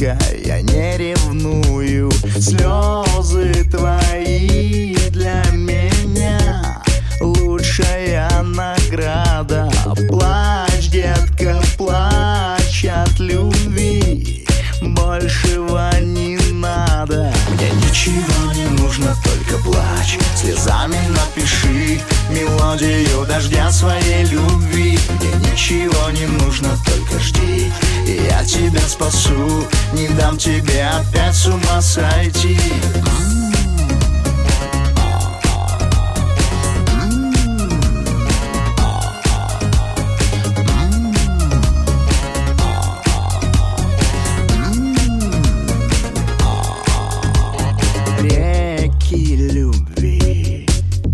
детка, я не ревную. Слезы твои для меня лучшая награда. Плачь, детка, плачь от любви, большего не надо. Мне ничего не нужно, только плачь. Слезами напиши мелодию дождя своей любви. Мне ничего не нужно, только жди, и я тебя спасу. Не дам тебе опять с ума сойти. Реки любви,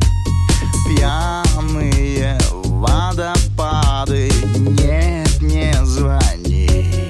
пьяные водопады. Нет, не звони,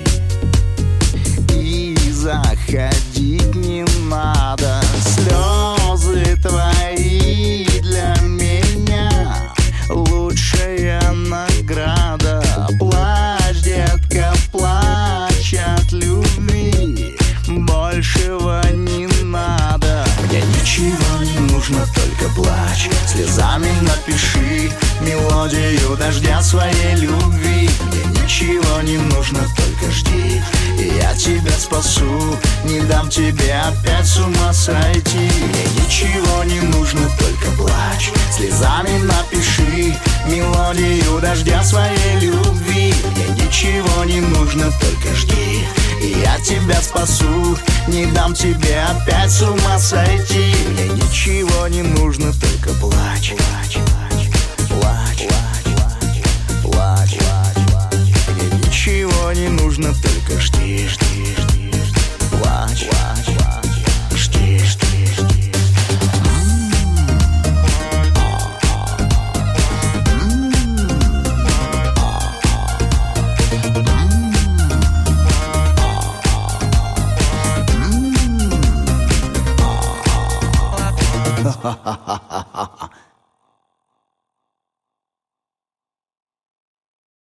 и заходить не надо. Слезы твои для меня лучшая награда. Плачь, детка, плачь от любви, большего не надо. Мне ничего не нужно, только плачь. Слезами напиши мелодию дождя своей любви. Мне ничего не нужно, только жди, и я тебя спасу. Не дам тебе опять с ума сойти. Мне ничего не нужно, только плачь. Слезами напиши мелодию дождя своей любви. Мне ничего не нужно, только жди, и я тебя спасу. Не дам тебе опять с ума сойти. Мне ничего не нужно, только плачь. Плачь, плачь, плачь, плачь, плачь. Мне ничего не нужно, только жди, жди, жди, жди. Плачь, плачь.